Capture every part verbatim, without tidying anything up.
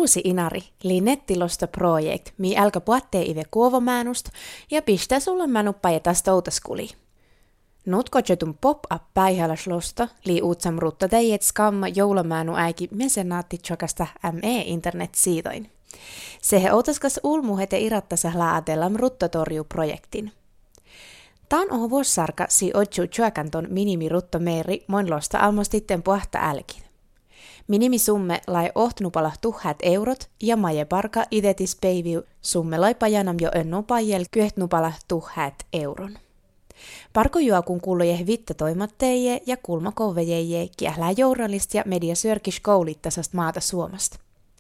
Uusi Inari li nettilosta projekt, mi älkä puhattee ive kuovomäänusta ja pistää sulla mänuppa ja tästä outaskuli. Nutkotjetun pop-up päihäläslosta li uutsam rutta teijät skamma joulamäänu äiki mesenaattitsokasta me internet-siidoin. Sehe outaskas ulmuhete irattasa laatellam ruttatorju-projektin. Tän oho vuossarka si otju tjuakanton minimi rutta meeri moin losta almostitten puhta älkin. Minimisumme lai ohtnupala tuhat eurot ja maje parka idetis peiviu summe lai pajanam jo önnupajel kyhtnupala tuhat euron. Parko juokun kuuluje vitta toimatteje ja kulmakovejeje kiählää journalist ja mediasörkis koulittasast maata Suomasta.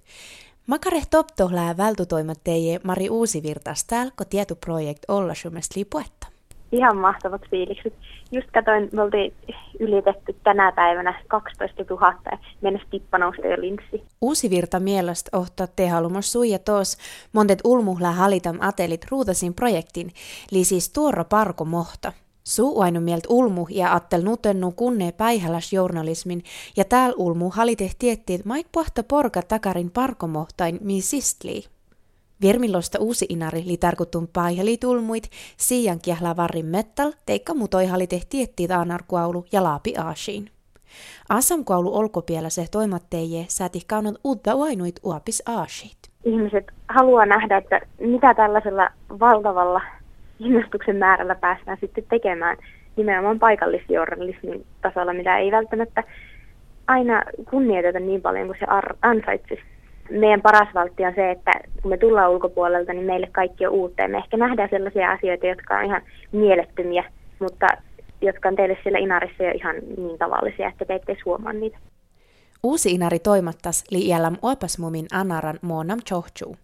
Makare toptohlää vältutoimatteje Mari Uusivirtas tälko tietoprojekt olla Suomesta lipuetta. Ihan mahtavat fiilikset. Just katoin, me oltiin ylitetty tänä päivänä kaksitoista tuhatta ja mennessä tippanousta jo linksi. Uusivirta mielestä ohtaa te halumos suija tos montet ulmuhlää halitam atelit ruutasin projektin, li siis tuora parko mohta. Suu ainu mielt ulmu ja attel nutennu kunnee päihäläs journalismin ja tääl ulmu halite tiettiit mait puhta porka takarin parkomohtain mi sistlii. Viermilosta Uusi Inari li tarkoittun paihali tulmuit, siian kiählää varrin metal, teikka mutoi halite tiettiit aanarkuaulu ja laapi aasiin. Asamkuaulu olkopielä se toimatteje sääti kaunat uutta uainuit uopis aasiit. Ihmiset haluaa nähdä, että mitä tällaisella valtavalla innostuksen määrällä päästään sitten tekemään nimenomaan paikallisjournalismin tasolla, mitä ei välttämättä aina kunnioiteta niin paljon kuin se ansaitsisi. Meidän paras valtti on se, että kun me tullaan ulkopuolelta, niin meille kaikki on uutta. Ja me ehkä nähdään sellaisia asioita, jotka on ihan mielettömiä, mutta jotka on teille siellä Inarissa jo ihan niin tavallisia, että te ette huomaa niitä. Uusi Inari toimattas li iälläm opasmumin anaran muonam chohchuu.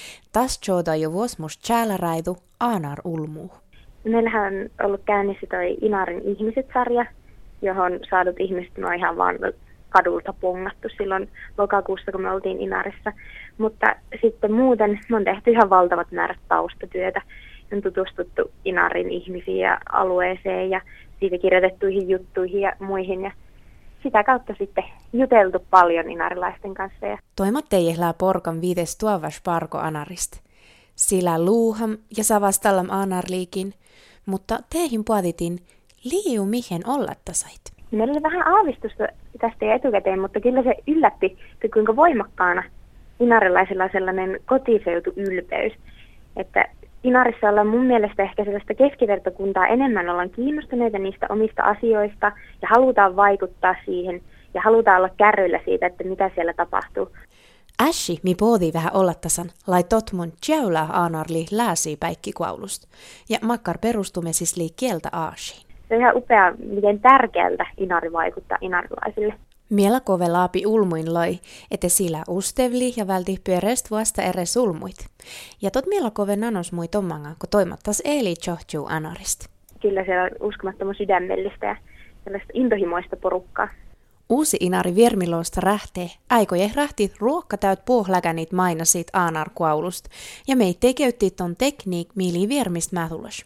Tas chooda jo vuosmus tjääläräidu anar ulmuu. Meillähän on ollut käynnissä toi Inarin ihmiset-sarja, johon saadut ihmiset on ihan vaan kadulta pongattu silloin lokakuussa, kun me oltiin Inarissa. Mutta sitten muuten me on tehty ihan valtavat määrät taustatyötä. On tutustuttu Inarin ihmisiin ja alueeseen ja siitä kirjoitettuihin juttuihin ja muihin. Ja sitä kautta sitten juteltu paljon inarilaisten kanssa. Toimattejehlää porkan viides tuovas parko Anarist. Sillä luuham ja savastallam Anarliikin, mutta teihin puaditin liiu mihin ollattasait. Meillä oli vähän aavistusta tästä jo etukäteen, mutta kyllä se yllätti, että kuinka voimakkaana inarilaisilla on sellainen kotiseutuylpeys. Että Inarissa ollaan mun mielestä ehkä sellaista keskivertokuntaa enemmän, ollaan kiinnostuneita niistä omista asioista ja halutaan vaikuttaa siihen ja halutaan olla kärryillä siitä, että mitä siellä tapahtuu. Ässi, mi poodi vähän ollattasan, lai totmun tjäylää aanarli lääsii päikkikuaulusta ja makkar perustume siis lii kieltä aasiin. Se on ihan upea, miten tärkeältä Inari vaikuttaa inarilaisille. Miela kove laapi ulmuin loi, että sillä ustevli ja välti pyöreist vasta eres ulmuit. Ja tot miela kove nanos mui tommanga, kun toimattas eeli tjohtjuu Anarist. Kyllä siellä on uskomattoman sydämellistä ja sellaista intohimoista porukkaa. Uusi Inari viermiloosta rähtee, aikoje rähtit ruokkatäyt puohläkänit mainasit aanarkuaulust, ja meit tekeytti ton tekniik miili viermist mätulas.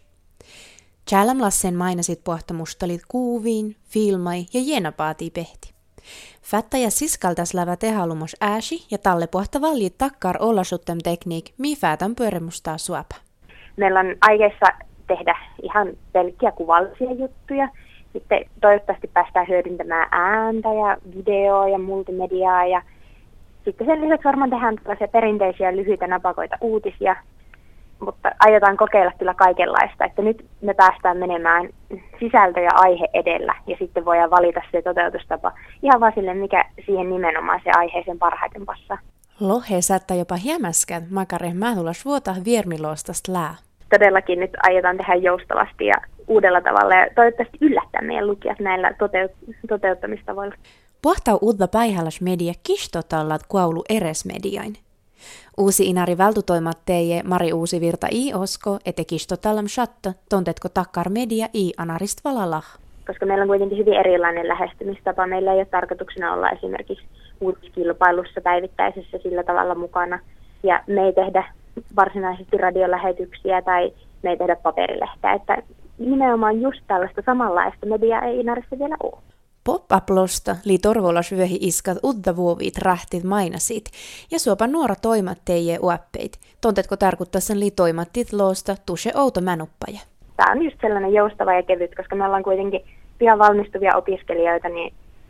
Tjääläm lassen mainasit puhtamustalit kuuviin, filmai ja jenapaatii pehti. Fättä ja siskaltas lävä tehalumos ääsi ja talle puhta valjit takkar ollasuttem tekniik, mi fäätän pyöremustaa suopa. Meillä on aikeissa tehdä ihan pelkkiä kuvallisia juttuja. Sitten toivottavasti päästään hyödyntämään ääntä ja videoa ja multimediaa. Ja sitten sen lisäksi varmaan tehdään tällaisia perinteisiä lyhyitä napakoita uutisia. Mutta aiotaan kokeilla kyllä kaikenlaista, että nyt me päästään menemään sisältö ja aihe edellä ja sitten voidaan valita se toteutustapa ihan vaan sille, mikä siihen nimenomaan se aiheeseen parhaiten passaa. Lohe saattaa jopa hiemäskään makare mätulas vuota viermiloostast lää. Todellakin nyt aiotaan tehdä joustavasti ja uudella tavalla ja toivottavasti yllättää meidän lukijat näillä toteut- toteuttamistavoilla. Pohtau uutta päihäläs media kistotallat kuaulu eres mediain. Uusi Inari vältutoimatteje Mari Uusivirta i osko, ete kistotallam shatta, tontetko takkar media i Anarist valalah. Koska meillä on kuitenkin hyvin erilainen lähestymistapa. Meillä ei ole tarkoituksena olla esimerkiksi uutiskilpailussa päivittäisessä sillä tavalla mukana. Ja me ei tehdä varsinaisesti radiolähetyksiä tai me ei tehdä paperilehteä. Että nimenomaan just tällaista samanlaista mediaa ei Inarissa vielä ole. Pop-up-losta li torvolas vyöhi iskat udda vuovit rähtit mainasit ja suopa nuora toimat teije uäppeit. Tontetko tarkoittaa sen li toimattit loosta tuse outo mänuppaja? Tämä on just sellainen joustava ja kevyt, koska me ollaan kuitenkin pian valmistuvia opiskelijoita, niin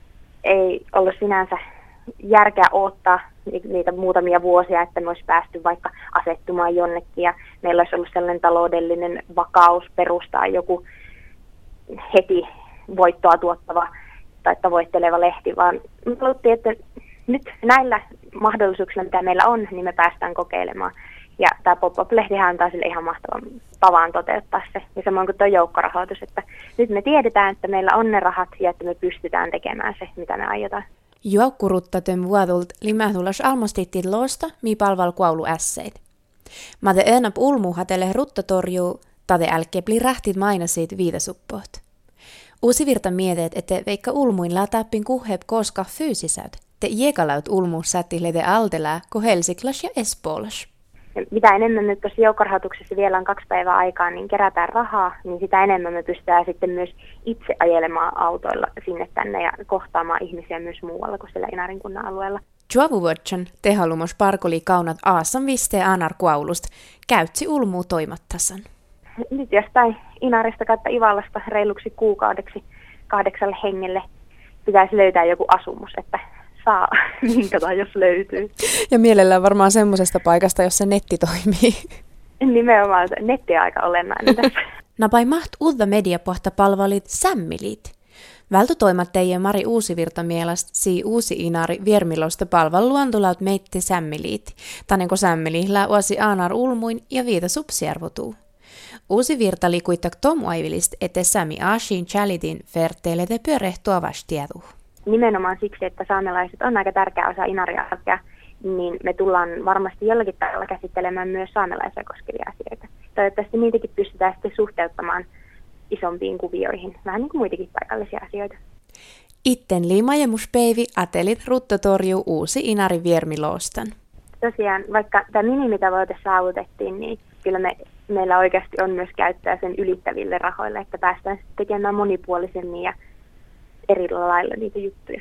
ei ollut sinänsä järkeä odottaa niitä muutamia vuosia, että me olisi päästy vaikka asettumaan jonnekin ja meillä olisi ollut sellainen taloudellinen vakaus perustaa joku heti voittoa tuottava tai tavoitteleva lehti, vaan me haluttiin, että nyt näillä mahdollisuuksilla, mitä meillä on, niin me päästään kokeilemaan. Ja tämä pop-up-lehtihän antaa sille ihan mahtavan tavan toteuttaa se. Ja samoin kuin tuo joukkorahoitus, että nyt me tiedetään, että meillä on ne rahat ja että me pystytään tekemään se, mitä me aiotaan. Juokkuruttaten vuodult limähtulas almostittiin loosta, mi palval kuaulu ässeit. Mä te enap ulmuhatelle ruttatorjuu, tade älkepli rähtit mainasit viitasuppoht. Uusi virta mietet, että veikka ulmuin lätäppin kuheb koska fyysisäyt, te iekalaut ulmu sättihlete altelää, ko Helsiklas ja Espoolas. Mitä enemmän nyt tuossa joukkorahoituksessa vielä on kaksi päivää aikaa, niin kerätään rahaa, niin sitä enemmän me pystytään sitten myös itse ajelemaan autoilla sinne tänne ja kohtaamaan ihmisiä myös muualla kuin siellä Inarin kunnan alueella. Juovuvuotsan tehalumos parkoli kaunat aasan vistee anar kuaulusta, käytsi ulmuu toimattasan. Nyt jostain Inarista kautta Ivallasta reiluksi kuukaudeksi kahdeksalle hengelle pitäisi löytää joku asumus, että saa minkata, jos löytyy. Ja mielellään varmaan semmoisesta paikasta, jossa netti toimii. Nimenomaan netti on aika olennainen tässä. Napai maht uutta mediapohta palvelit sämmilit. Vältötoimattajien Mari Uusivirta mielestä sii uusi Inari viermilosta palvelu luontolaut meitti sämmiliit. Tanenko sämmilihllä uosi aanar ulmuin ja viita subsiervotuu. Uusi virta likuittak tomuaivilist, että sämi aashiin chalitin verteilete pyörehtua vastietuu. Nimenomaan siksi, että saamelaiset on aika tärkeä osa Inaria-arkea, niin me tullaan varmasti jollakin tavalla käsittelemään myös saamelaisia koskevia asioita. Toivottavasti niitäkin pystytään sitten suhteuttamaan isompiin kuvioihin, vähän niin kuin muitakin paikallisia asioita. Itten liimajemuspeivi atelit ruttatorjuu uusi Inari viermiloostan. Tosiaan, vaikka tämä minimitavoite saavutettiin, niin kyllä me, meillä oikeasti on myös käyttöä sen ylittäville rahoille, että päästään tekemään monipuolisemmin ja eri lailla niitä juttuja.